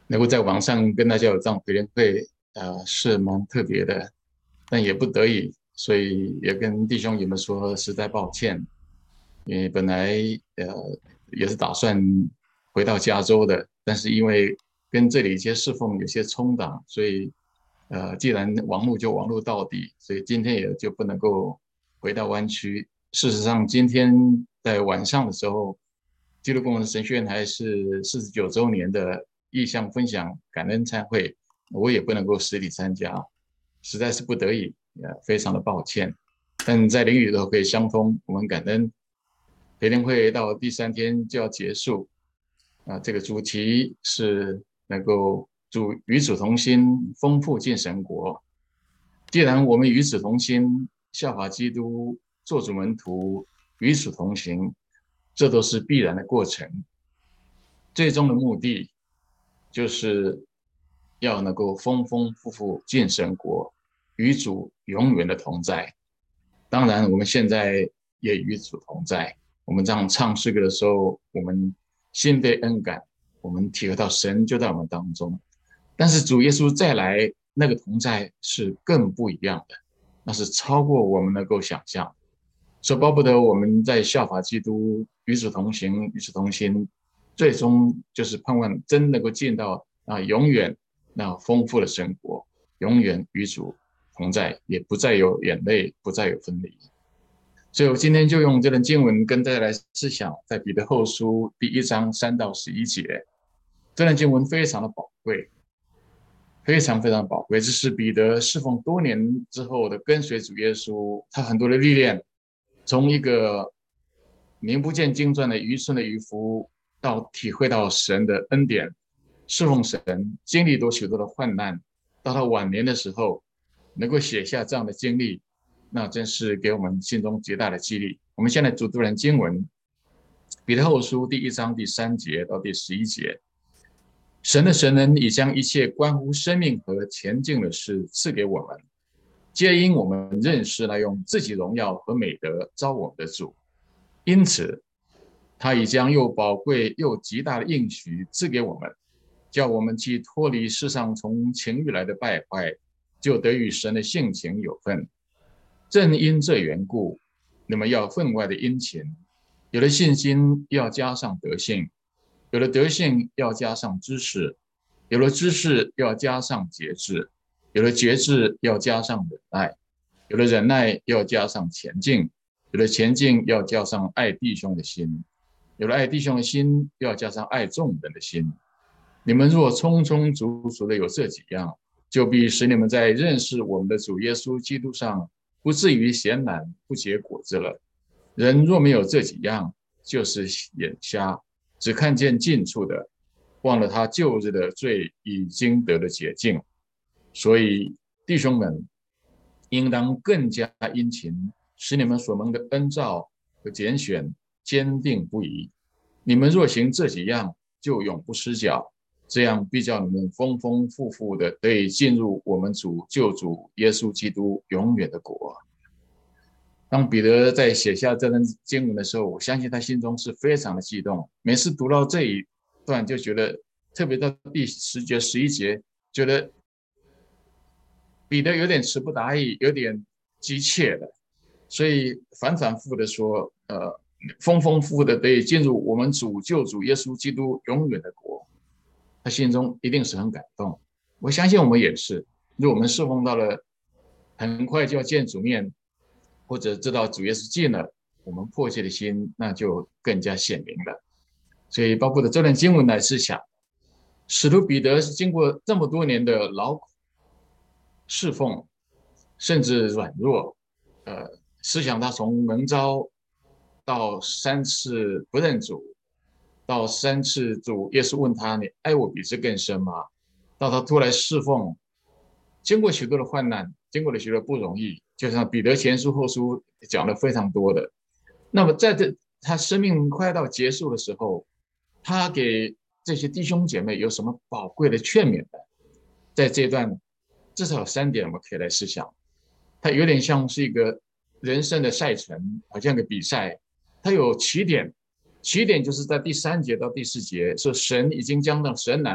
能够在网上跟大家有这样培联会，是蛮特别的，但也不得已，所以也跟弟兄姐妹说实在抱歉，因为本来呃也是打算回到加州的，但是因为跟这里一些侍奉有些冲突，所以既然网络就网络到底，所以今天也就不能够回到湾区。事实上，今天在晚上的时候，基督工人神学院还是49周年的意向分享感恩餐会，我也不能够实体参加，实在是不得已，非常的抱歉。但在灵里头可以相通，我们感恩培灵会到第3天就要结束这个主题是能够与主同心，丰富进神国。既然我们与主同心，效法基督，做主门徒，与主同行，这都是必然的过程。最终的目的就是要能够丰丰富富进神国，与主永远的同在。当然，我们现在也与主同在。我们这样唱诗歌的时候，我们心被恩感，我们体会到神就在我们当中。但是主耶稣再来，那个同在是更不一样的，那是超过我们能够想象。所以巴不得我们在效法基督，与主同行，与主同心，最终就是盼望真能够进到永远那丰富的生活，永远与主同在，也不再有眼泪，不再有分离。所以我今天就用这段经文跟大家来思想，在彼得后书第1章3到11节，这段经文非常的宝贵，非常非常宝贵。这是彼得侍奉多年之后的跟随主耶稣，他很多的历练，从一个名不见经传的愚蠢的渔夫，到体会到神的恩典，侍奉神，经历许多的患难，到他晚年的时候，能够写下这样的经历，那真是给我们心中极大的激励。我们现在读这段经文，彼得后书第1章第3节到第11节。神的神能已将一切关乎生命和前进的事赐给我们，皆因我们认识那用自己荣耀和美德招我们的主。因此，他已将又宝贵又极大的应许赐给我们，叫我们既脱离世上从情欲来的败坏，就得与神的性情有份。正因这缘故，你们要分外的殷勤，有了信心要加上德性，有了德性要加上知识，有了知识要加上节制，有了节制要加上忍耐，有了忍耐要加上前进，有了前进要加上爱弟兄的心，有了爱弟兄的心要加上爱众人的心。你们若充充足足的有这几样，就必使你们在认识我们的主耶稣基督上不至于闲懒不结果子了。人若没有这几样，就是眼瞎，只看见近处的，忘了他旧日的罪已经得了洁净。所以弟兄们，应当更加殷勤，使你们所蒙的恩召和拣选坚定不移。你们若行这几样，就永不失脚，这样必叫你们丰丰富富的得以进入我们主救主耶稣基督永远的国。当彼得在写下这段经文的时候，我相信他心中是非常的激动。每次读到这一段，就觉得，特别到第10节、11节，觉得彼得有点词不达意，有点急切的，所以反反复复的说，丰丰富富的得以进入我们主救主耶稣基督永远的国。他心中一定是很感动。我相信我们也是，如果我们侍奉到了很快就要见主面，或者知道主耶稣近了，我们迫切的心那就更加显明了。所以包括的这段经文来思想，使徒彼得是经过这么多年的劳苦侍奉，甚至软弱，思想他从蒙召到3次不认主，到3次主耶稣问他：“你爱我比这更深吗？”到他出来侍奉，经过许多的患难，经过了许多不容易，就像彼得前书后书讲了非常多的。那么在他生命快到结束的时候，他给这些弟兄姐妹有什么宝贵的劝勉呢？在这段至少有3点我们可以来思想。它有点像是一个人生的赛程，好像个比赛。它有起点，起点就是在第3节到第4节，说神已经将那神难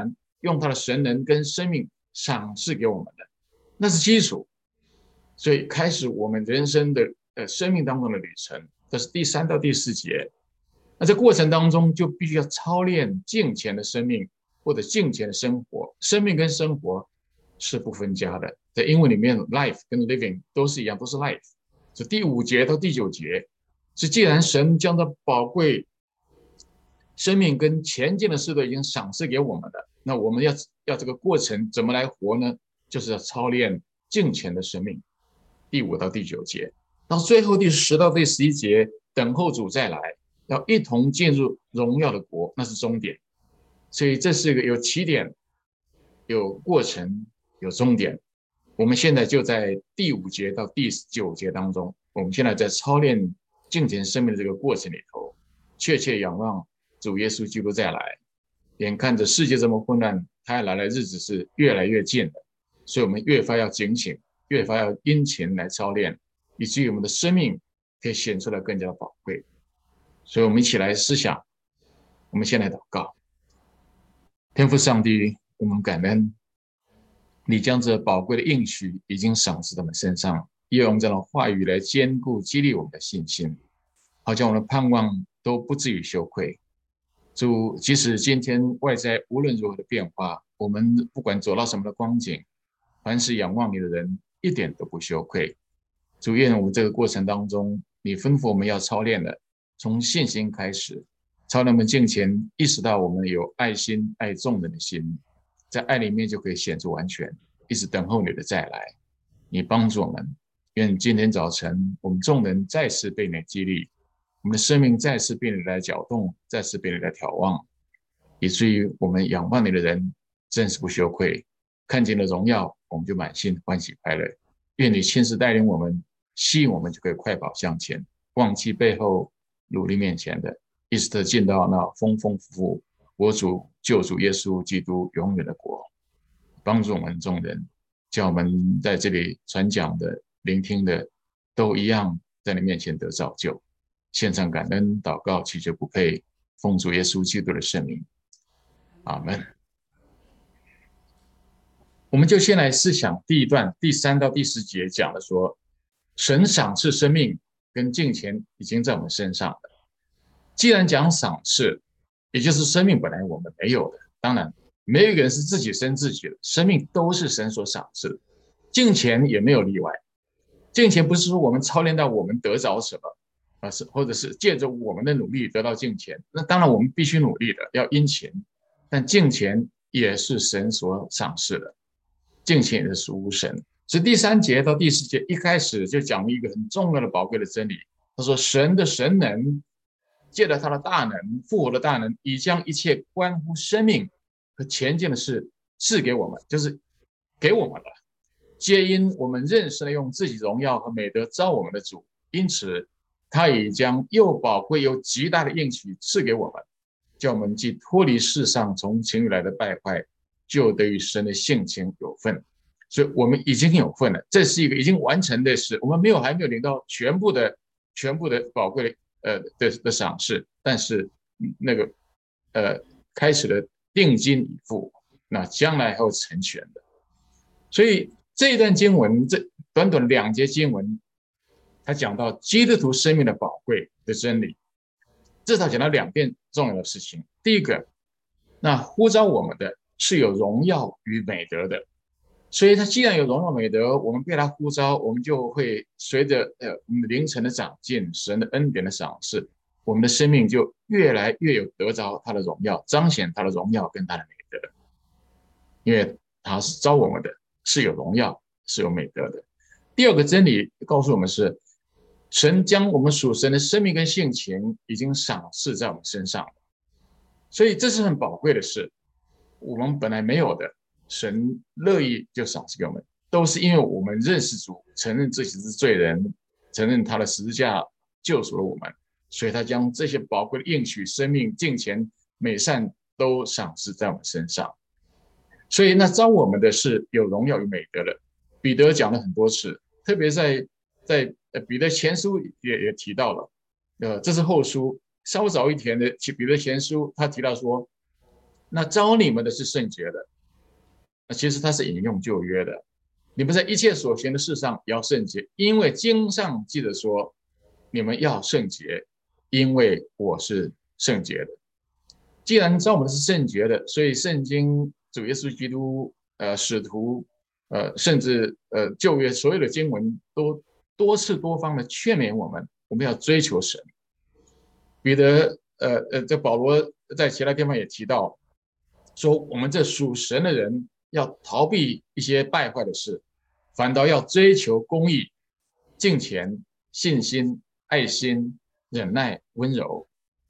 用他的神能跟生命赏赐给我们的，那是基础。所以开始我们人生的生命当中的旅程，这是第3到第4节。那在过程当中就必须要操练敬虔的生命或者敬虔的生活，生命跟生活是不分家的。在英文里面 life 跟 living 都是一样，都是 life。所以第5节到第9节是既然神将这宝贵生命跟前进的事都已经赏赐给我们了，那我们要这个过程怎么来活呢？就是要操练敬虔的生命。第5到第9节，到最后第10到第11节，等候主再来，要一同进入荣耀的国，那是终点。所以这是一个有起点、有过程、有终点。我们现在就在第5节到第9节当中，我们现在在操练敬虔生命的这个过程里头，确切仰望主耶稣基督再来。眼看着世界这么混乱，他要来的日子是越来越近的，所以我们越发要警醒，越发要殷勤来操练，以至于我们的生命可以显出来更加宝贵。所以我们一起来思想，我们先来祷告。天父上帝，我们感恩你将这宝贵的应许已经赏赐在我们身上，也用这样的话语来坚固激励我们的信心，好像我们的盼望都不至于羞愧。主，即使今天外在无论如何的变化，我们不管走到什么的光景，凡是仰望你的人一点都不羞愧。主，愿我们这个过程当中，你吩咐我们要操练的，从信心开始，操练我们敬虔，意识到我们有爱心爱众人的心，在爱里面就可以显出完全，一直等候你的再来。你帮助我们，愿今天早晨我们众人再次被你激励，我们的生命再次被你来搅动，再次被你来眺望，以至于我们仰望你的人真是不羞愧，看见了荣耀，我们就满心欢喜快乐。愿你亲自带领我们，吸引我们就可以快跑向前，忘记背后，努力面前的，一直进到那丰丰富富我主救主耶稣基督永远的国。帮助我们众人，叫我们在这里传讲的、聆听的，都一样在你面前得造就。献上感恩祷告，祈求不配，奉主耶稣基督的圣名，阿们。我们就先来思想第一段第3到第10节讲的说，神赏赐生命跟敬虔已经在我们身上了。既然讲赏赐，也就是生命本来我们没有的，当然没有一个人是自己生自己的，生命都是神所赏赐的，敬虔也没有例外。敬虔不是说我们操练到我们得着什么，或者是借着我们的努力得到敬虔，那当然我们必须努力的，要殷勤，但敬虔也是神所赏赐的，敬虔也是属乎神。所以第3节到第4节一开始就讲了一个很重要的宝贵的真理，他说神的神能借着他的大能，复活的大能，已将一切关乎生命和前进的事赐给我们，就是给我们了，皆因我们认识了用自己荣耀和美德召我们的主，因此他已将又宝贵又极大的应许赐给我们，叫我们既脱离世上从情欲来的败坏，就得与神的性情有份。所以我们已经有份了，这是一个已经完成的事，我们还没有领到全部的宝贵的赏识，但是那个开始的定金已付，那将来还会成全的。所以这一段经文，这短短2节经文，他讲到基督徒生命的宝贵的真理，至少讲到2件重要的事情。第一个，那呼召我们的是有荣耀与美德的，所以他既然有荣耀美德，我们被他呼召，我们就会随着我们的灵程的长进，神的恩典的赏赐，我们的生命就越来越有得着他的荣耀，彰显他的荣耀跟他的美德，因为他是召我们的，是有荣耀，是有美德的。第2个真理告诉我们是，神将我们属神的生命跟性情已经赏赐在我们身上了，所以这是很宝贵的事，我们本来没有的，神乐意就赏赐给我们，都是因为我们认识主，承认自己是罪人，承认他的十字架救赎了我们，所以他将这些宝贵的应许、生命、敬虔、美善都赏赐在我们身上。所以那召我们的是有荣耀与美德的。彼得讲了很多次，特别在彼得前书也提到了，这是后书稍早一点的彼得前书，他提到说，那召你们的是圣洁的， 那其实它是引用旧约的。你们在一切所行的事上也要圣洁，因为经上记得说，你们要圣洁，因为我是圣洁的。既然知道我们是圣洁的，所以圣经主耶稣基督使徒甚至旧约所有的经文都多次多方的劝勉我们，我们要追求神。彼得这保罗在其他地方也提到说，我们这属神的人要逃避一些败坏的事，反倒要追求公义、敬虔、信心、爱心、忍耐、温柔。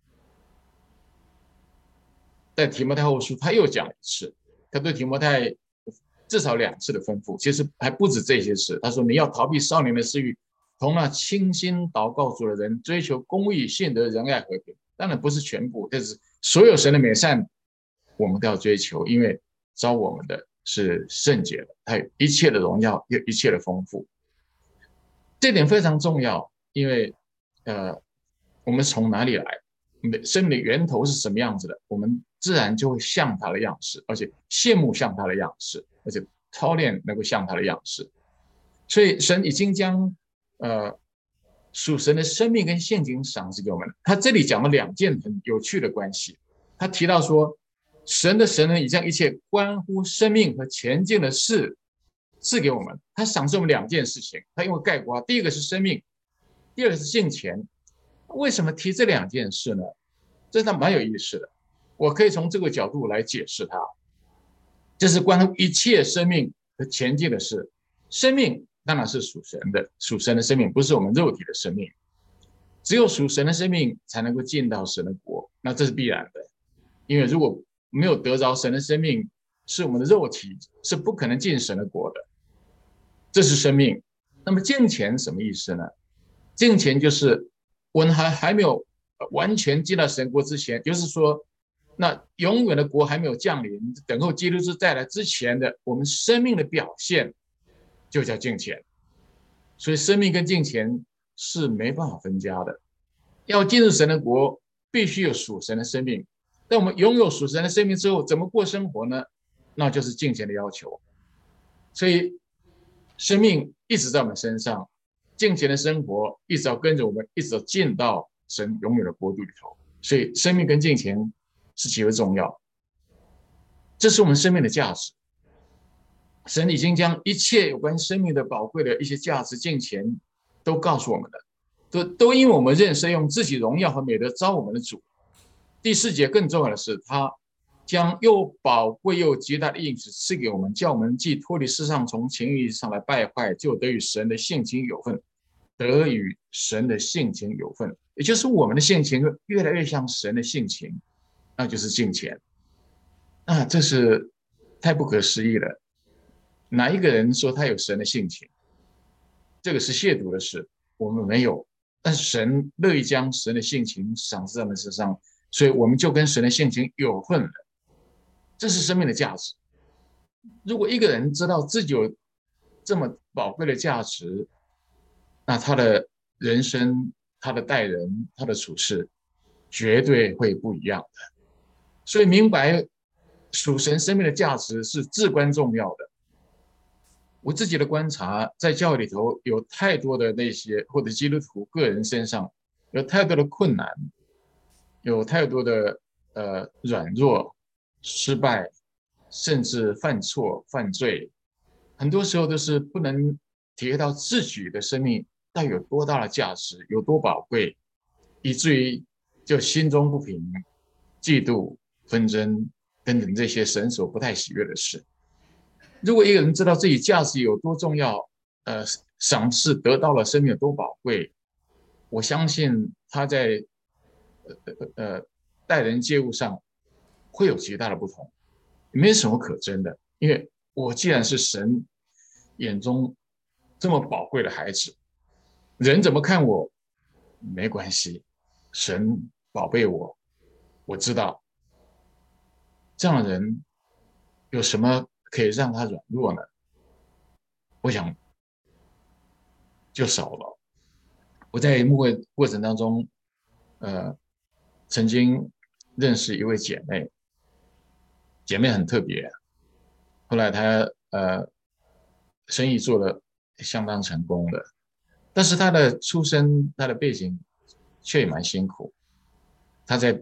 在提摩太后书他又讲了一次，他对提摩太至少2次的吩咐，其实还不止这些事。他说你要逃避少年的私欲，同那清心祷告主的人追求公义、信德、仁爱、和平。当然不是全部，但是所有神的美善我们都要追求，因为招我们的是圣洁的，他有一切的荣耀，有一切的丰富。这点非常重要，因为我们从哪里来，生命的源头是什么样子的，我们自然就会像他的样式，而且羡慕像他的样式，而且操练能够像他的样式。所以神已经将属神的生命跟性情赏赐给我们了。他这里讲了2件很有趣的关系。他提到说，神的神呢，已将一切关乎生命和前进的事赐给我们。他赏赐我们2件事情，他用概括，第一个是生命，第二个是敬虔。为什么提这2件事呢？这是蛮有意思的。我可以从这个角度来解释它。这是关乎一切生命和前进的事。生命当然是属神的，属神的生命不是我们肉体的生命。只有属神的生命才能够进到神的国，那这是必然的。因为如果没有得着神的生命，是我们的肉体是不可能进神的国的。这是生命。那么敬虔什么意思呢？敬虔就是我们还没有完全进到神国之前，就是说那永远的国还没有降临，等候基督再来之前的我们生命的表现就叫敬虔。所以生命跟敬虔是没办法分家的。要进入神的国，必须有属神的生命。但我们拥有属神的生命之后，怎么过生活呢？那就是敬虔的要求。所以生命一直在我们身上，敬虔的生活一直要跟着我们，一直要进到神永远的国度里头。所以生命跟敬虔是极为重要，这是我们生命的价值。神已经将一切有关生命的宝贵的一些价值、敬虔都告诉我们了，都因为我们认识用自己荣耀和美德招我们的主。第4节更重要的是，他将又宝贵又极大的应许赐给我们，叫我们既脱离世上从情欲上来败坏，就得与神的性情有份，得与神的性情有份，也就是我们的性情越来越像神的性情，那就是敬虔。这是太不可思议了。哪一个人说他有神的性情？这个是亵渎的事，我们没有。但是神乐意将神的性情赏赐在我们身上，所以我们就跟神的性情有份了。这是生命的价值。如果一个人知道自己有这么宝贵的价值，那他的人生、他的待人、他的处事，绝对会不一样的。所以明白属神生命的价值是至关重要的。我自己的观察，在教会里头有太多的那些，或者基督徒个人身上有太多的困难，有太多的软弱、失败，甚至犯错、犯罪，很多时候都是不能体会到自己的生命到底有多大的价值，有多宝贵，以至于就心中不平、嫉妒、纷争等等这些神所不太喜悦的事。如果一个人知道自己价值有多重要，赏赐得到了生命有多宝贵，我相信他在待人接物上会有极大的不同，没什么可争的。因为我既然是神眼中这么宝贵的孩子，人怎么看我没关系，神宝贝我，我知道这样的人有什么可以让他软弱呢？我想就少了。我在牧会过程当中，曾经认识一位姐妹，姐妹很特别。 后来他生意做得相当成功的，但是他的出身、他的背景却也蛮辛苦。他在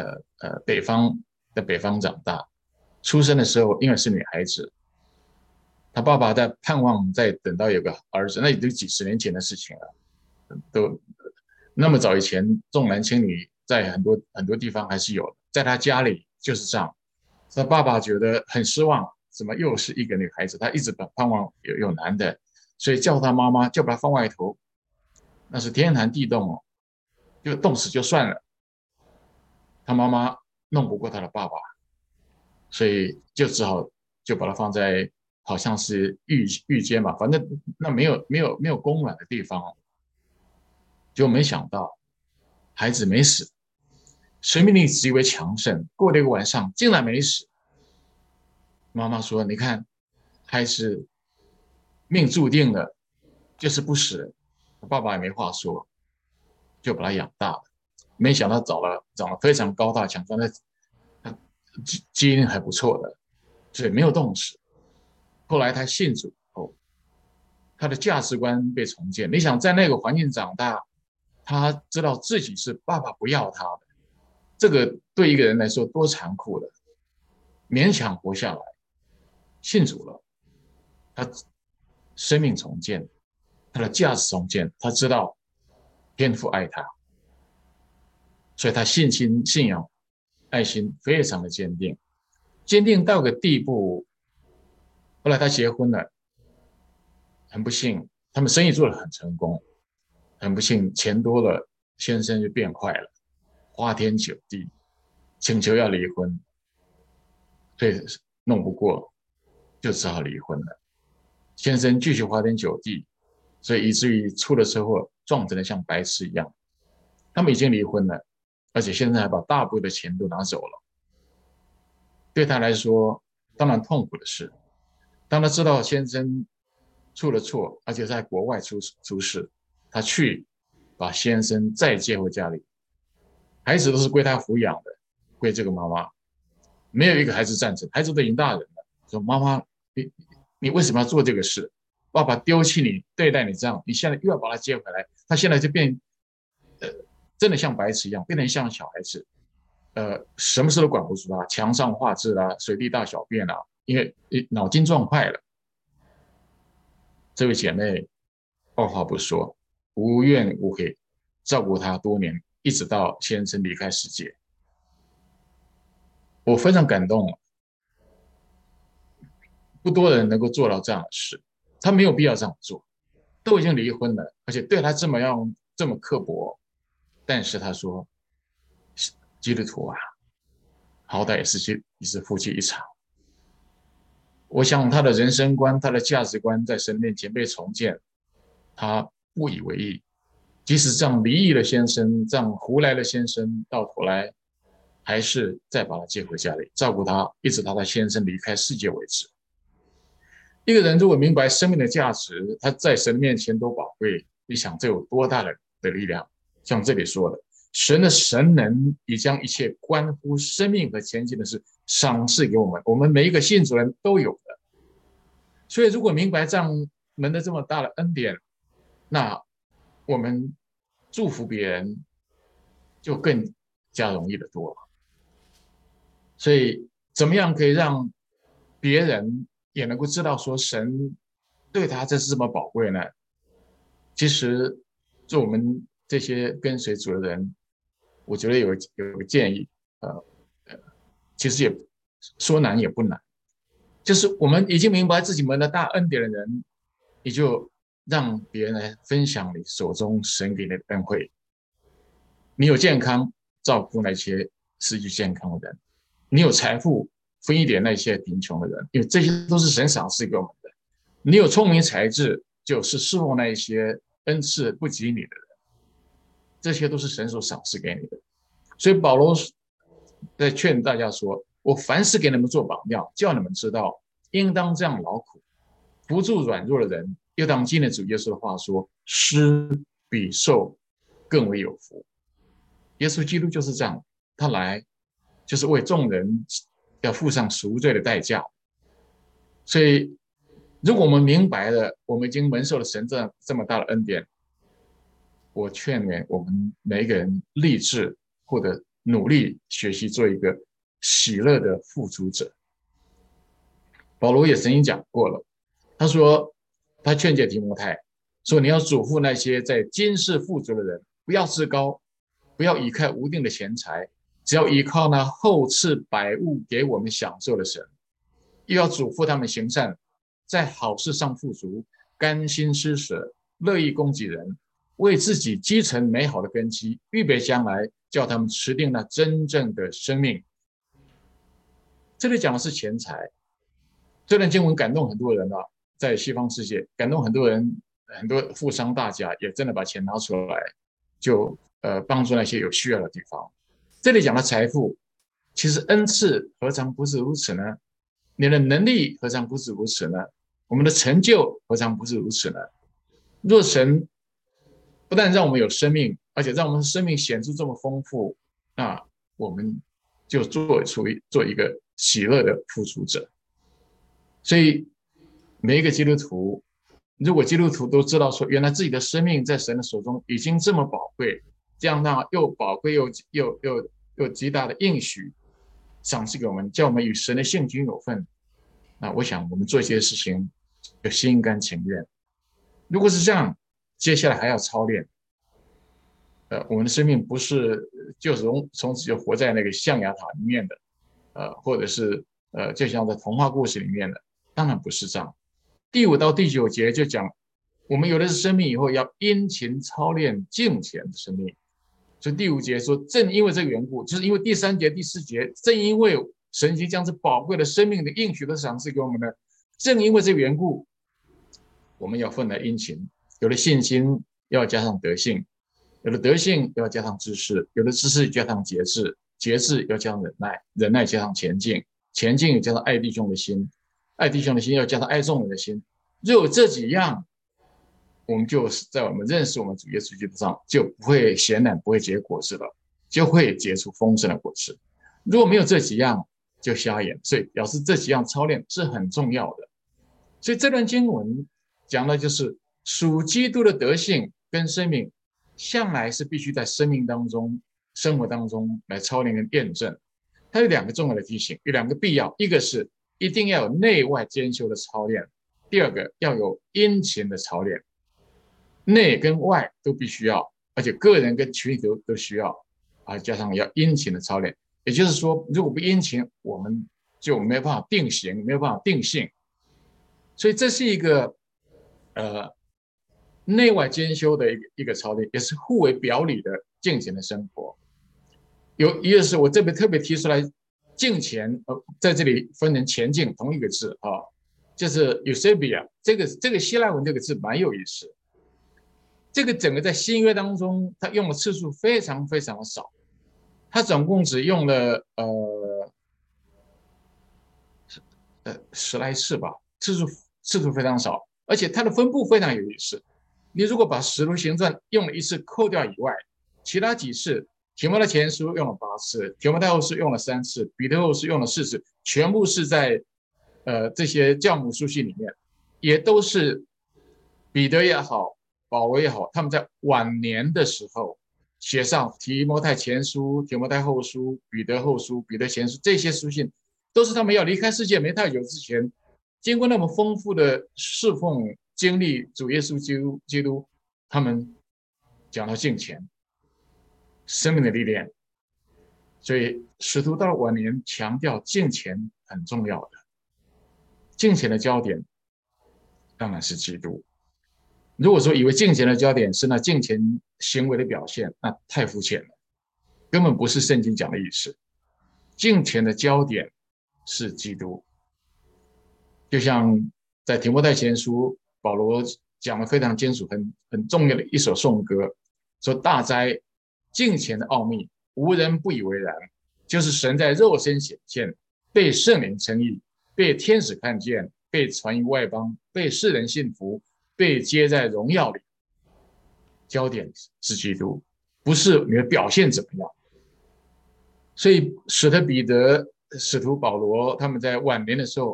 北方长大，出生的时候因为是女孩子，他爸爸在盼望再等到有个儿子，那也都几十年前的事情了，都那么早以前重男轻女在很多地方还是有的，在他家里就是这样。他爸爸觉得很失望，怎么又是一个女孩子？他一直盼望有男的，所以叫他妈妈就把他放外头，那是天寒地冻哦，就冻死就算了。他妈妈弄不过他的爸爸，所以就只好就把他放在好像是狱间吧，反正那没有供暖的地方，就没想到孩子没死，生命力极为强盛，过了一个晚上竟然没死。妈妈说：“你看，孩子命注定了，就是不死。”爸爸也没话说，就把他养大了。没想到长得非常高大强壮，那基因还不错的，所以没有冻死。后来他信主后，他的价值观被重建。你想在那个环境长大，他知道自己是爸爸不要他的，这个对一个人来说多残酷的，勉强活下来，信主了，他生命重建，他的价值重建，他知道天父爱他，所以他信仰、爱心非常的坚定，坚定到个地步。后来他结婚了，很不幸，他们生意做得很成功，很不幸，钱多了，先生就变坏了，花天酒地，请求要离婚，所以弄不过，就只好离婚了。先生继续花天酒地，所以以至于出了车祸，撞成了像白痴一样。他们已经离婚了，而且现在还把大部分的钱都拿走了。对他来说，当然痛苦的是，当他知道先生出了错，而且在国外出事，他去把先生再接回家里，孩子都是归他抚养的，归这个妈妈，没有一个孩子赞成，孩子都已经大人了，说妈妈，你为什么要做这个事？爸爸丢弃你，对待你这样，你现在又要把他接回来，他现在就变，呃，真的像白痴一样，变成像小孩子，什么事都管不住他，墙上画字啦，随地大小便啦，因为脑筋撞坏了。这位姐妹二话不说，无怨无悔，照顾他多年，一直到先生离开世界，我非常感动。不多人能够做到这样的事，他没有必要这样做，都已经离婚了，而且对他这么刻薄，但是他说，基督徒啊，好歹也是夫妻一场。我想他的人生观、他的价值观在神面前被重建，他不以为意。即使这样离异的先生，这样胡来的先生，到头来还是再把他接回家里，照顾他，一直到他先生离开世界为止。一个人如果明白生命的价值，他在神面前多宝贵，你想这有多大的力量？像这里说的，神的神能已将一切关乎生命和前进的事赏赐给我们，我们每一个信主人都有的。所以，如果明白这样门的这么大的恩典，那我们祝福别人就更加容易的多了。所以，怎么样可以让别人也能够知道说神对他这是这么宝贵呢？其实，做我们这些跟随主的人，我觉得有个建议，呃其实也说难也不难，就是我们已经明白自己门的大恩典的人，你就让别人来分享你手中神给你的恩惠。你有健康，照顾那些失去健康的人；你有财富，分一点那些贫穷的人，因为这些都是神赏赐给我们的。你有聪明才智，就是侍奉那一些恩赐不及你的人，这些都是神所赏赐给你的。所以保罗在劝大家说：“我凡事给你们做榜样，叫你们知道，应当这样劳苦，扶助软弱的人，又当纪念主耶稣的话说：施比受更为有福。”耶稣基督就是这样，他来就是为众人要付上赎罪的代价。 所以，如果我们明白了，我们已经蒙受了神这么大的恩典，我劝勉我们每一个人立志或者努力学习做一个喜乐的付出者。保罗也曾经讲过了，他说他劝诫提摩太说，你要嘱咐那些在今世富足的人，不要自高，不要倚靠无定的钱财，只要依靠那厚赐百物给我们享受的神。又要嘱咐他们行善，在好事上富足，甘心施舍，乐意供给人，为自己积成美好的根基，预备将来，叫他们持定那真正的生命。这里讲的是钱财。这段经文感动很多人啊，在西方世界感动很多人，很多富商大家也真的把钱拿出来，就帮助那些有需要的地方。这里讲的财富，其实恩赐何尝不是如此呢？你的能力何尝不是如此呢？我们的成就何尝不是如此呢？若神不但让我们有生命，而且让我们的生命显出这么丰富，那我们就做一个喜乐的付出者。所以每一个基督徒，如果基督徒都知道说，原来自己的生命在神的手中已经这么宝贵，这样那又宝贵又极大的应许赏赐给我们，叫我们与神的性情有份。那我想我们做一些事情就心甘情愿。如果是这样，接下来还要操练。我们的生命不是就是从此就活在那个象牙塔里面的，或者是就像在童话故事里面的，当然不是这样。第5到第9节就讲，我们有的是生命以后要殷勤操练敬虔的生命。所以第5节说，正因为这个缘故，就是因为第3节、第4节，正因为神已经将这宝贵的生命的应许的赏赐给我们了，正因为这个缘故，我们要分来殷勤。有了信心，要加上德性；有了德性，要加上知识；有了知识，加上节制；节制要加上忍耐；忍耐加上前进；前进加上爱弟兄的心；爱弟兄的心要加上爱众人的心。只有这几样，我们就是在我们认识我们主耶稣基督上，就不会闲懒，不会结果子了，就会结出丰盛的果子。如果没有这几样，就瞎眼。所以表示这几样操练是很重要的。所以这段经文讲的就是属基督的德性跟生命，向来是必须在生命当中、生活当中来操练跟验证。它有2个重要的提醒，有2个必要，一个是一定要有内外兼修的操练，第2个要有殷勤的操练。内跟外都必须要，而且个人跟群体都需要，加上要殷勤的操练。也就是说，如果不殷勤，我们就没有办法定型，没有办法定性。所以这是一个内外兼修的一个操练，也是互为表里的敬虔的生活。有一个是我这边特别提出来，敬虔在这里分成前进同一个字啊，就是 Eusebia， 这个希腊文这个字蛮有意思。这个整个在新约当中，它用的次数非常非常的少，它总共只用了10来次吧，次数非常少，而且它的分布非常有意思。你如果把使徒行传用了1次扣掉以外，其他几次，提摩太前书用了8次，提摩太后书用了3次，彼得后书用了4次，全部是在这些教母书信里面，也都是彼得也好，保罗也好，他们在晚年的时候写上提摩太前书、提摩太后书、彼得后书、彼得前书，这些书信都是他们要离开世界没太久之前，经过那么丰富的侍奉经历主耶稣基督，他们讲到敬虔生命的历练。所以使徒到了晚年强调敬虔很重要的，敬虔的焦点当然是基督。如果说以为敬虔的焦点是那敬虔行为的表现，那太肤浅了，根本不是圣经讲的意思。敬虔的焦点是基督。就像在提摩太前书，保罗讲的非常清楚，很重要的一首颂歌，说大哉敬虔的奥秘，无人不以为然，就是神在肉身显现，被圣灵称义，被天使看见，被传于外邦，被世人信服，被接在荣耀里。焦点是基督，不是你的表现怎么样。所以使徒彼得、使徒保罗他们在晚年的时候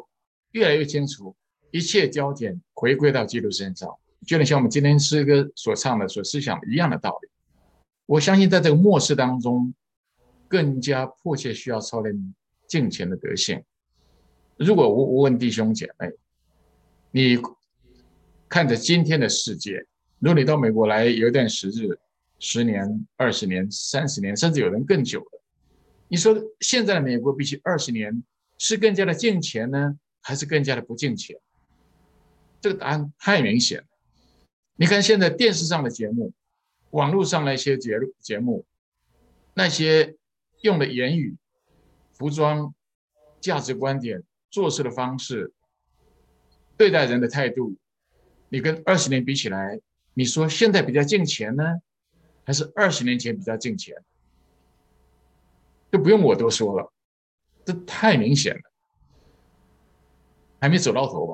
越来越清楚，一切焦点回归到基督身上，就能像我们今天诗歌所唱的、所思想的一样的道理。我相信在这个末世当中，更加迫切需要操练敬虔的德性。如果我问弟兄姐妹，你看着今天的世界，如果你到美国来有一段时日，10年、20年、30年，甚至有人更久了，你说现在的美国比起20年，是更加的敬虔呢，还是更加的不敬虔？这个答案太明显了。你看现在电视上的节目，网络上的一些节目，那些用的言语、服装、价值观点、做事的方式、对待人的态度，你跟20年比起来，你说现在比较敬虔呢，还是20年前比较敬虔？就不用我多说了，这太明显了，还没走到头吧？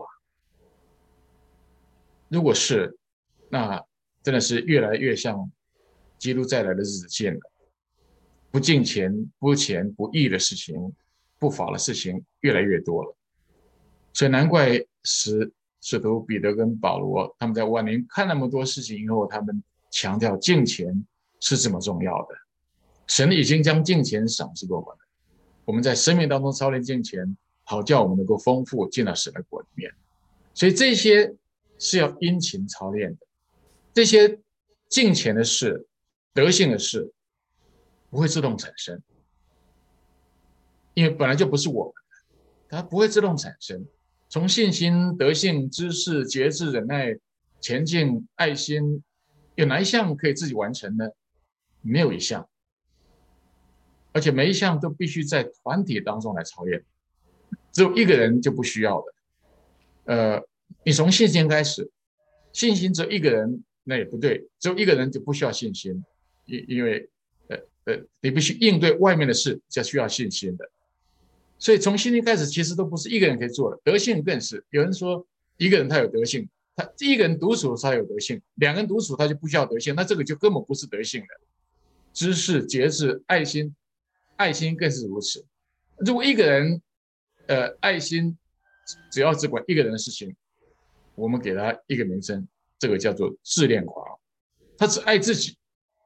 如果是，那真的是越来越像基督再来的日子近了。不敬虔、不虔、不义的事情、不法的事情越来越多了，所以难怪使徒彼得跟保罗他们在晚年看那么多事情以后，他们强调敬虔是这么重要的。神已经将敬虔赏赐给我们了，我们在生命当中操练敬虔，好叫我们能够丰富进到神的国里面。所以这些是要殷勤操练的，这些敬虔的事、德性的事，不会自动产生，因为本来就不是我们的，它不会自动产生。从信心、德性、知识、节制、忍耐、前进、爱心，有哪一项可以自己完成呢？没有一项，而且每一项都必须在团体当中来操练，只有一个人就不需要的。你从信心开始，信心只有一个人，那也不对，只有一个人就不需要信心，因为你必须应对外面的事，才需要信心的。所以从信心开始，其实都不是一个人可以做的，德性更是。有人说一个人他有德性，他一个人独处他有德性，两个人独处他就不需要德性，那这个就根本不是德性的。知识、节制、爱心，爱心更是如此。如果一个人爱心只管一个人的事情，我们给他一个名称，这个叫做自恋狂，他只爱自己。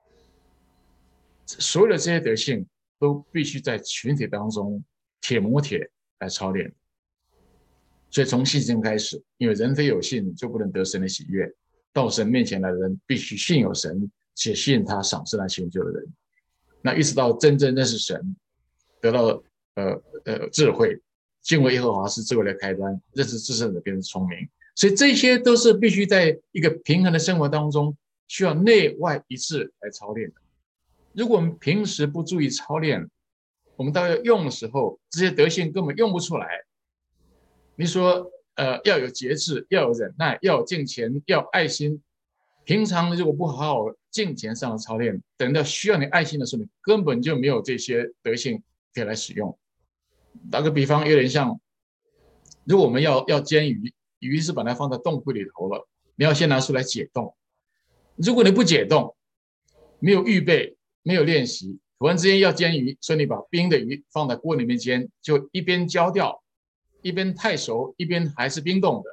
所有的这些德性都必须在群体当中铁磨铁来操练。所以从信心开始，因为人非有信就不能得神的喜悦，到神面前来的人必须信有神，且信他赏赐那寻求的人。那一直到真正认识神，得到智慧，敬畏耶和华是智慧的开端，认识至圣者变成聪明。所以这些都是必须在一个平衡的生活当中，需要内外一致来操练的。如果我们平时不注意操练，我们到要用的时候，这些德性根本用不出来。你说，要有节制，要有忍耐，要有敬虔，要有爱心。平常如果不好好敬虔上的操练，等到需要你爱心的时候，你根本就没有这些德性可以来使用。打个比方，有点像，如果我们要煎鱼，鱼是把它放在冻柜里头了，你要先拿出来解冻。如果你不解冻，没有预备，没有练习，突然之间要煎鱼，所以你把冰的鱼放在锅里面煎，就一边焦掉，一边太熟，一边还是冰冻的。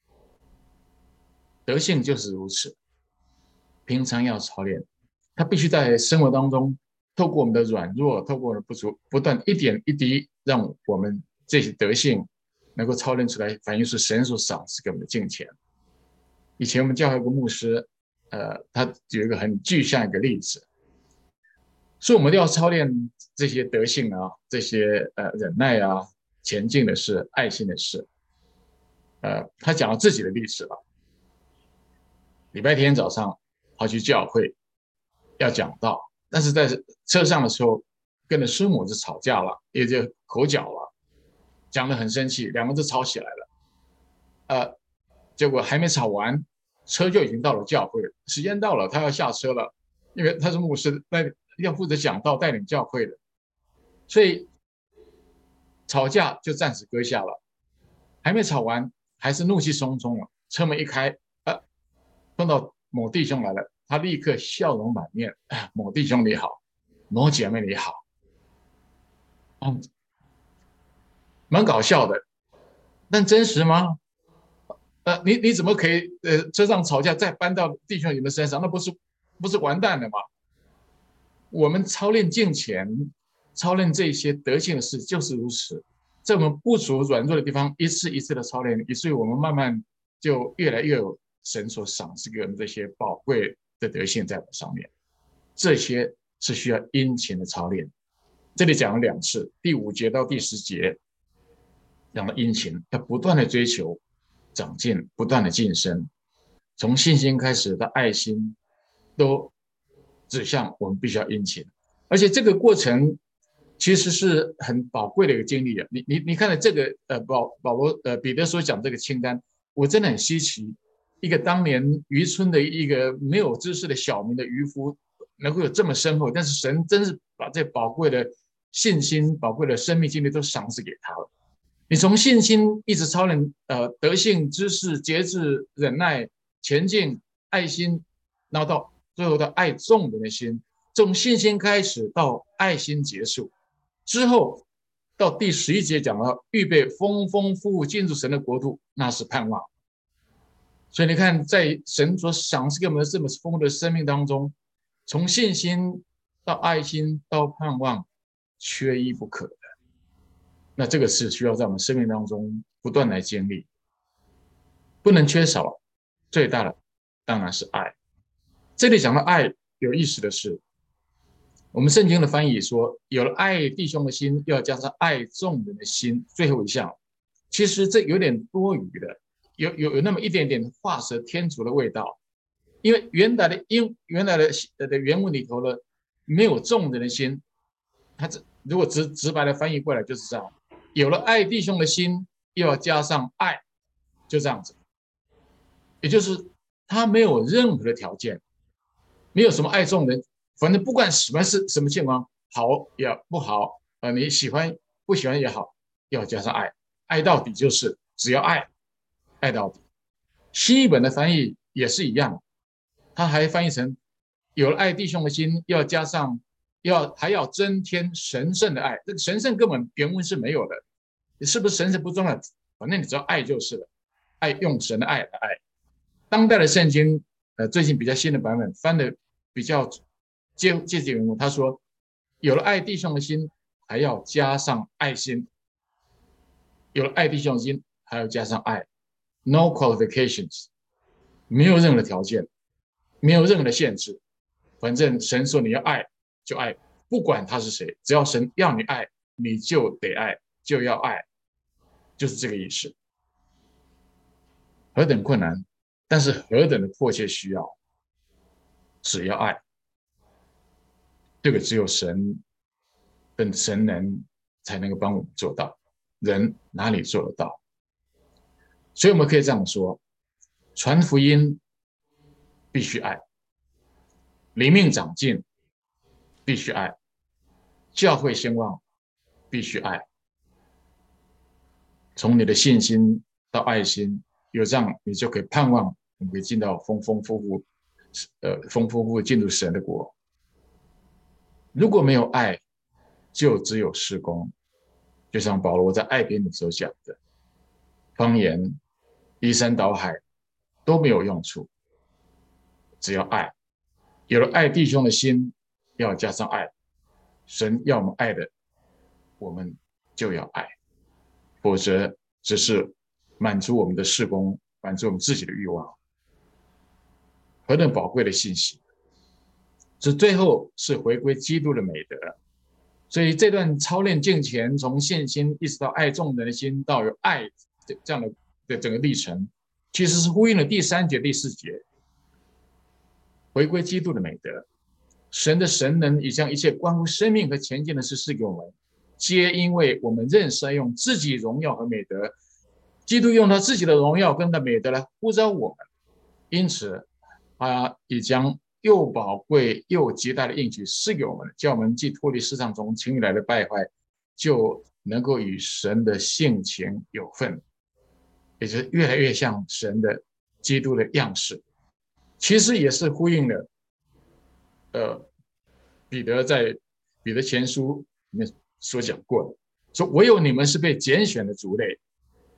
德性就是如此，平常要操练，它必须在生活当中，透过我们的软弱，透过我们的不足，不断一点一滴，让我们这些德性能够操练出来，反映出神所赏赐给我们的敬虔。以前我们教会有个牧师，他有一个很具象一个例子，所以我们要操练这些德性啊，这些忍耐啊、前进的事、爱心的事。他讲了自己的历史了。礼拜天早上他去教会要讲道，但是在车上的时候跟着师母就吵架了，也就口角了，讲得很生气，两个就吵起来了。结果还没吵完，车就已经到了教会了，时间到了，他要下车了，因为他是牧师，要负责讲道带领教会的，所以吵架就暂时搁下了。还没吵完，还是怒气冲冲了，车门一开，碰到某弟兄来了，他立刻笑容满面，某弟兄你好，某姐妹你好，蛮搞笑的。 但真实吗？你怎么可以车上吵架再搬到弟兄你们身上？那不是完蛋了吗？我们操练敬虔，操练这些德性的事就是如此。在我们不足软弱的地方，一次一次的操练，以至于我们慢慢就越来越有神所赏赐给我们这些宝贵的德性在我们上面。这些是需要殷勤的操练。这里讲了两次，第5节到第10节讲了殷勤，要不断的追求长进，不断的晋升，从信心开始到爱心，都指向我们必须要殷勤。而且这个过程其实是很宝贵的一个经历啊！你看到这个保罗彼得所讲这个清单，我真的很稀奇，一个当年渔村的一个没有知识的小民的渔夫，能够有这么深厚，但是神真是把这宝贵的信心、宝贵的生命经历都赏赐给他了。你从信心一直操练德性、知识、节制、忍耐、前进、爱心，然后到最后到爱众人的心，从信心开始到爱心结束之后，到第11节讲了预备丰丰富富进入神的国度，那是盼望。所以你看，在神所赏赐给我们的这么丰富的生命当中，从信心到爱心到盼望，缺一不可的。那这个是需要在我们生命当中不断来经历，不能缺少。最大的当然是爱。这里讲到爱，有意思的是，我们圣经的翻译说，有了爱弟兄的心，要加上爱众人的心。最后一项，其实这有点多余的，有那么一点点画蛇添足的味道。因为原来的原文里头呢，没有众人的心，它如果直白的翻译过来就是这样：有了爱弟兄的心，又要加上爱，就这样子。也就是他没有任何的条件，没有什么爱众人，反正不管什么情况，好也不好，你喜欢不喜欢也好，要加上爱，爱到底就是只要爱，爱到底。新译本的翻译也是一样，他还翻译成有了爱弟兄的心，要加上还要增添神圣的爱。这个神圣根本原文是没有的，你是不是神圣不重要，反正你只要爱就是了，爱用神的爱来爱。当代的圣经，最近比较新的版本翻的比较接近原文，他说有了爱弟兄的心，还要加上爱心；有了爱弟兄的心，还要加上爱。No qualifications， 没有任何的条件，没有任何的限制。反正神说你要爱就爱，不管他是谁，只要神要你爱，你就得爱，就要爱，就是这个意思。何等困难，但是何等的迫切需要，只要爱。这个只有神的神能才能够帮我们做到，人哪里做得到？所以我们可以这样说：传福音必须爱，灵命长进必须爱，教会兴旺必须爱。从你的信心到爱心，有这样，你就可以盼望，你可以进到丰丰富富进入神的国。如果没有爱，就只有事工，就像保罗在爱篇里所讲的，方言、移山倒海都没有用处，只要爱。有了爱弟兄的心，要加上爱。神要我们爱的，我们就要爱，否则只是满足我们的事工，满足我们自己的欲望。何等宝贵的信息！这最后是回归基督的美德。所以这段操练敬虔，从信心一直到爱众人的心，到有爱这样的整个历程，其实是呼应了第3节、第4节，回归基督的美德。神的神能已将一切关乎生命和前进的事赐给我们，皆因为我们认识用自己荣耀和美德，基督用他自己的荣耀跟他美德来呼召我们，因此他已将又宝贵又极大的应许赐给我们，叫我们既脱离世上中轻易来的败坏，就能够与神的性情有份，也就是越来越像神的基督的样式。其实也是呼应了彼得在彼得前书里面所讲过的，说唯有你们是被拣选的族类，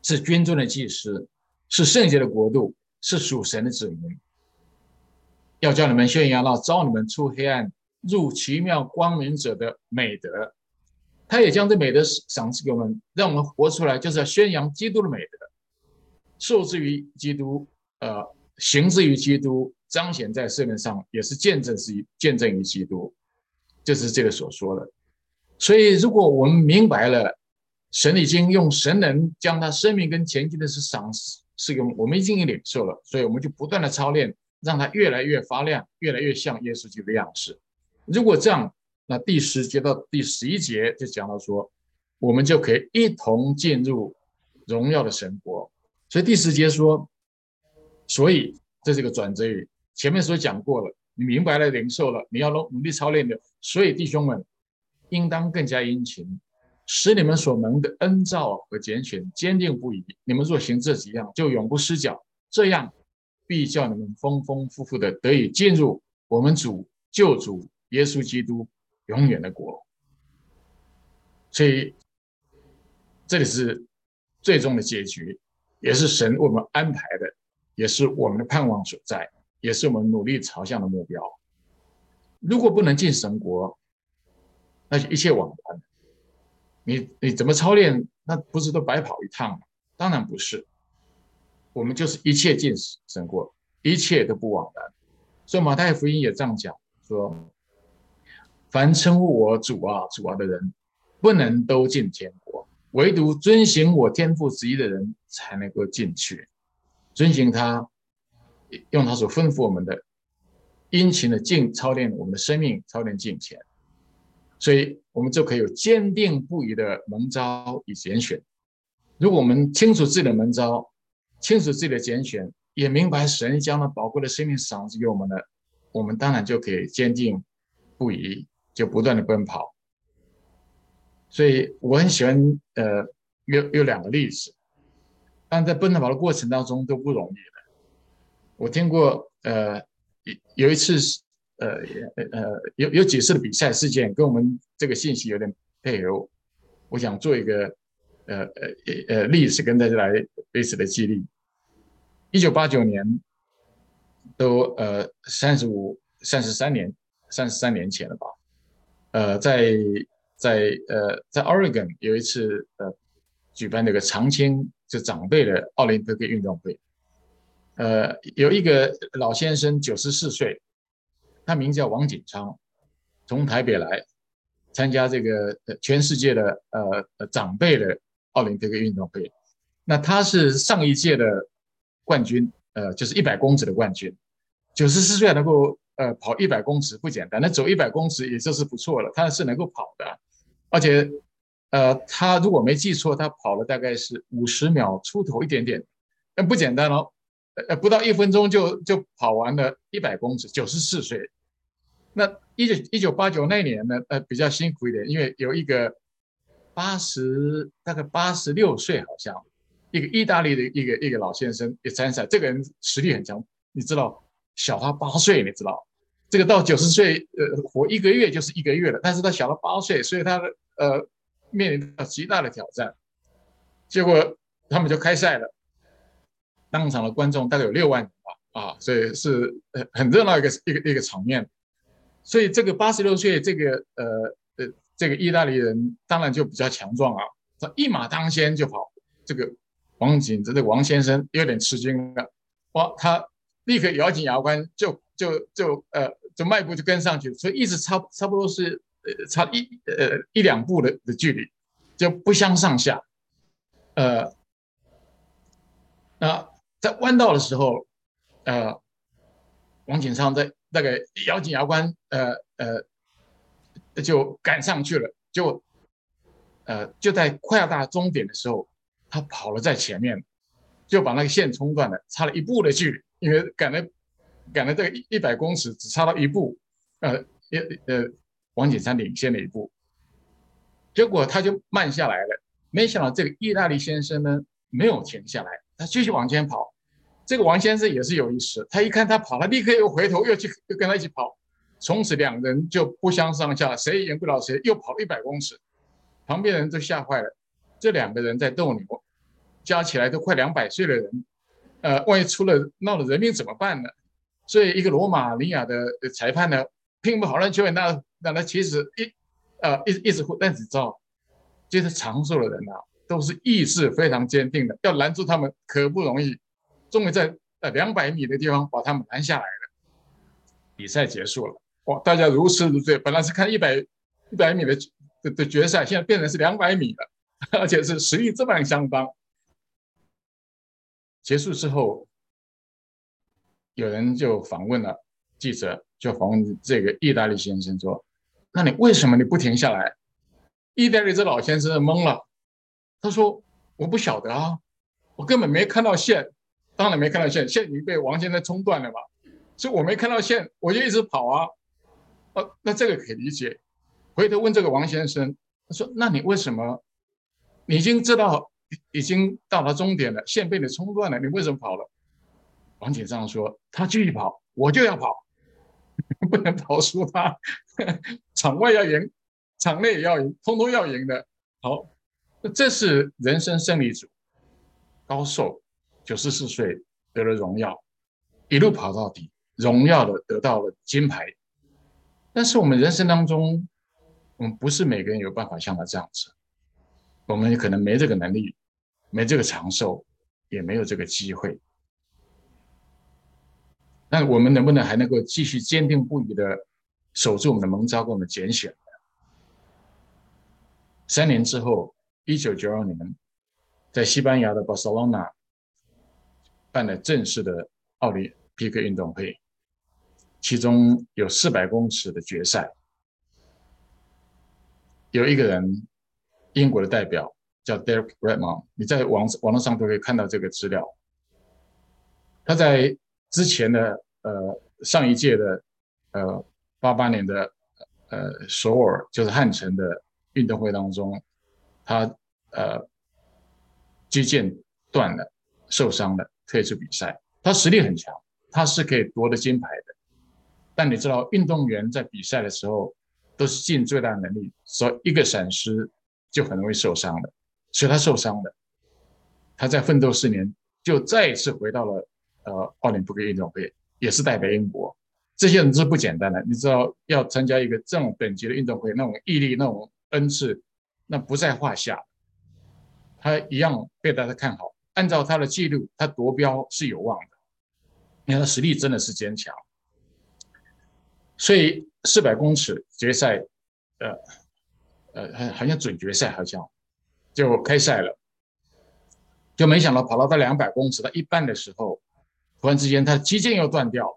是君尊的祭司，是圣洁的国度，是属神的子民。要叫你们宣扬那召你们出黑暗入奇妙光明者的美德。他也将这美德赏赐给我们，让我们活出来，就是要宣扬基督的美德，受制于基督，行之于基督，彰显在世面上，也是见证于基督，就是这个所说的。所以，如果我们明白了，神已经用神能将他生命跟前进的事赏赐给我们，我们已经领受了，所以我们就不断的操练，让它越来越发亮，越来越像耶稣基督的样式。如果这样，那第10节到第11节就讲到说，我们就可以一同进入荣耀的神国。所以第10节说，所以这是一个转折语，前面所讲过了，你明白了，领受了，你要努力操练的。所以弟兄们，应当更加殷勤，使你们所蒙的恩召和拣选坚定不移。你们若行这几样，就永不失脚，这样必叫你们丰丰富富的得以进入我们救主耶稣基督永远的国。所以这里是最终的结局，也是神为我们安排的，也是我们的盼望所在，也是我们努力朝向的目标。如果不能进神国，那就一切枉然。你怎么操练，那不是都白跑一趟吗？当然不是，我们就是一切进神国，一切都不枉然。所以马太福音也这样讲说，凡称呼我主啊主啊的人，不能都进天国，唯独遵行我天父旨意的人才能够进去。遵行他，用他所吩咐我们的，殷勤的操练我们的生命，操练敬虔，所以我们就可以有坚定不移的蒙召与拣选。如果我们清楚自己的蒙召，清楚自己的拣选，也明白神将那宝贵的生命赏赐给我们的，我们当然就可以坚定不移，就不断的奔跑。所以我很喜欢有2个例子，但在奔跑的过程当中都不容易的。我听过有一次有几次的比赛事件跟我们这个信息有点配合，我想做一个例子跟大家来彼此的激励。1989年都33年前了吧？在 Oregon 有一次举办那个长青就长辈的奥林匹克运动会，有一个老先生94岁，他名叫王锦昌，从台北来参加这个全世界的长辈的奥林匹克运动会。那他是上一届的冠军，就是100公尺的冠军。94岁能够跑100公尺不简单，那走100公尺也就是不错了，他是能够跑的。而且他如果没记错，他跑了大概是50秒出头一点点，那不简单哦。不到1分钟就跑完了100公尺，94岁。那1989那年呢，比较辛苦一点，因为有一个大概86岁，好像一个意大利的一个老先生也参赛，这个人实力很强，你知道，小他8岁，你知道，这个到90岁，活1个月就是1个月了，但是他小他8岁，所以他面临到极大的挑战。结果他们就开赛了。当场的观众大概有6万人吧，所以是很热闹一个场面。所以这个86岁这个意大利人当然就比较强壮啊，他一马当先就跑。这个这个王先生有点吃惊了，哇，他立刻咬紧牙关就迈步就跟上去，所以一直差不多是差1两步的距离，就不相上下。那在弯道的时候，王锦昌在那个咬紧牙关，就赶上去了，就在快要到终点的时候，他跑了在前面，就把那个线冲断了，差了1步的距离，因为赶了这个100公尺只差到1步，王锦昌领先了1步，结果他就慢下来了。没想到这个意大利先生呢没有停下来，他继续往前跑。这个王先生也是有意思，他一看他跑，他立刻又回头又跟他一起跑，从此2人就不相上下，谁也赢不了谁，又跑100公尺，旁边人都吓坏了。这2个人在斗牛， 加起来都快200岁的人，万一闹了人命怎么办呢？所以一个罗马尼亚的裁判呢，拼不好篮球员，那其实一直但你知道，就是长寿的人啊，都是意志非常坚定的，要拦住他们可不容易，终于在200米的地方把他们拦下来了。比赛结束了，哇，大家如痴如醉。本来是看100米的决赛，现在变成是200米了，而且是实力这么相当。结束之后，有人就访问了记者，就访问这个意大利先生说：“那你为什么你不停下来？”意大利这老先生懵了，他说：“我不晓得啊，我根本没看到线，当然没看到线，线已经被王先生冲断了嘛，所以我没看到线，我就一直跑啊。那这个可以理解。回头问这个王先生，他说：那你为什么？你已经知道已经到达终点了，线被你冲断了，你为什么跑了？王景章说：他继续跑，我就要跑，不能跑输他。场外要赢，场内也要赢，通通要赢的。好，这是人生胜利组高寿94岁得了荣耀，一路跑到底，荣耀的得到了金牌。但是我们人生当中，我们不是每个人有办法像他这样子，我们可能没这个能力，没这个长寿，也没有这个机会。那我们能不能还能够继续坚定不移的守住我们的蒙召跟我们拣选？3年之后，1992年，在西班牙的巴塞罗那办了正式的奥林匹克运动会，其中有400公尺的决赛，有一个人，英国的代表叫 Derek Redmond， 你在网络上都可以看到这个资料。他在之前的上一届的88年的首尔就是汉城的运动会当中，他肌腱断了，受伤了，退出比赛。他实力很强，他是可以夺得金牌的。但你知道，运动员在比赛的时候都是尽最大能力，所以一个闪失就很容易受伤的。所以他受伤了，他在奋斗4年，就再一次回到了奥林匹克运动会，也是代表英国。这些人是不简单的，你知道，要参加一个这种等级的运动会，那种毅力、那种恩赐，那不在话下。他一样被大家看好，按照他的记录，他夺标是有望的，因为他实力真的是坚强。所以400公尺决赛，好像准决赛好像就开赛了，就没想到跑到他200公尺到一半的时候，突然之间他的肌腱又断掉。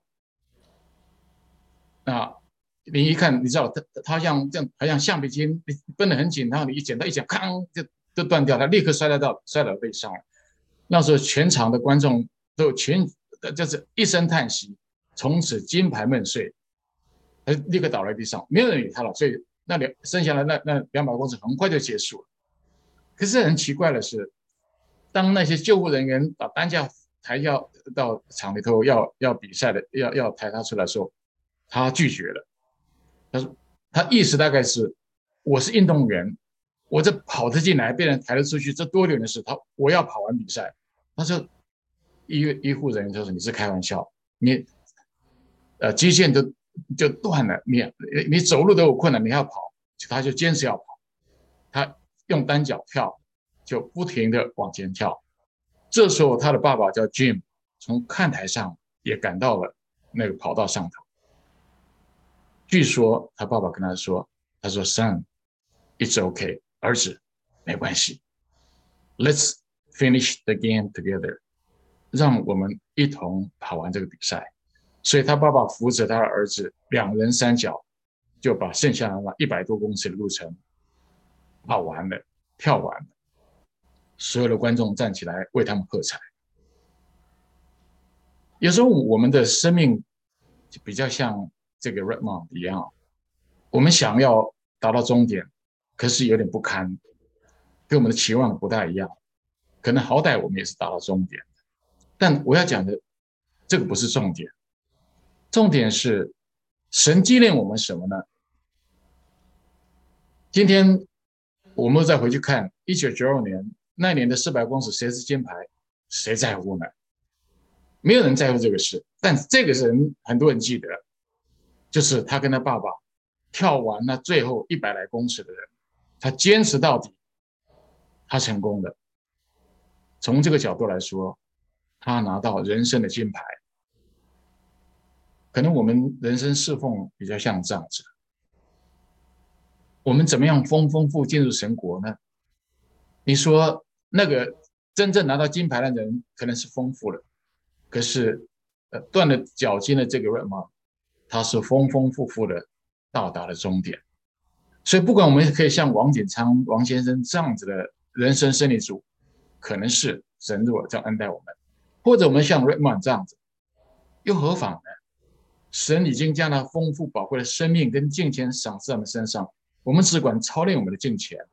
那你一看，你知道他像这样，好像橡皮筋，你绷得很紧，然后你一剪，康就断掉，他立刻摔倒背上了。那时候全场的观众都就是一声叹息，从此金牌梦碎。他立刻倒在地上，没有人理他了，所以剩下来那200公尺很快就结束了。可是很奇怪的是，当那些救护人员把担架抬到场里头要比赛的要抬他出来的时候，他拒绝了。他说他意思大概是我是运动员，我这跑得进来被人抬了出去，这多远的事，我要跑完比赛。他说医护人员就说你是开玩笑，你肌腱就断了，你走路都有困难，你要跑，他就坚持要跑，他用单脚跳，就不停的往前跳。这时候他的爸爸叫 Jim， 从看台上也赶到了那个跑道上头。据说他爸爸跟他说：“Son, it's okay， 儿子，没关系 ，Let's finish the game together， 让我们一同跑完这个比赛。”所以他爸爸扶着他的儿子，2人3脚，就把剩下的100多公尺的路程跑完了，跳完了。所有的观众站起来为他们喝彩。有时候我们的生命就比较像这个 Redmond 一样，我们想要达到终点，可是有点不堪，跟我们的期望不大一样。可能好歹我们也是达到终点，但我要讲的这个不是重点。重点是神纪念我们什么呢？今天我们再回去看1992年那年的400公尺谁是金牌，谁在乎呢？没有人在乎这个事。但这个人很多人记得，就是他跟他爸爸跳完了最后100来公尺的人，他坚持到底，他成功的。从这个角度来说，他拿到人生的金牌。可能我们人生侍奉比较像这样子，我们怎么样丰富进入神国呢？你说那个真正拿到金牌的人可能是丰富了，可是断了脚筋的这个 Redmond， 他是丰富的到达了终点。所以不管我们可以像王锦昌王先生这样子的人生胜利组，可能是神如果这样恩待我们，或者我们像 Redmond 这样子，又何妨呢？神已经将他丰富宝贵的生命跟金钱赏赐在我们身上，我们只管操练我们的金钱。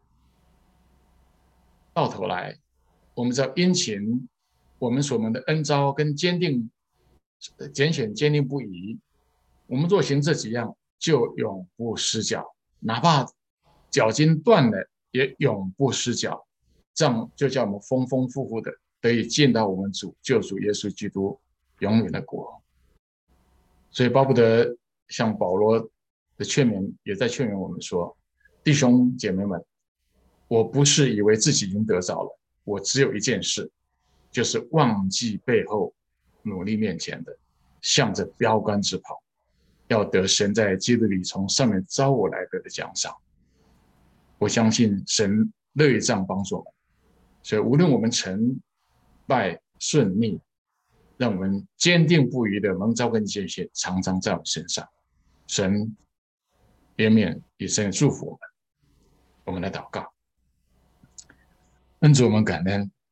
到头来，我们只要殷勤，我们所蒙的恩召跟坚定、拣选、坚定不移，我们若行这几样，就永不失脚，哪怕脚筋断了，也永不失脚。这样就叫我们丰富的得以进到我们救主耶稣基督永远的国。所以巴不得像保罗的劝勉，也在劝勉我们说：弟兄姐妹们，我不是以为自己已经得着了，我只有一件事，就是忘记背后，努力面前的，向着标杆直跑，要得神在基督里从上面招我来得的奖赏。我相信神乐意这样帮助我们，所以无论我们成败顺利，让我们坚定不移的蒙召跟拣选常常在我们身上。神怜悯也神祝福我们。我们来祷告。恩主，我们感恩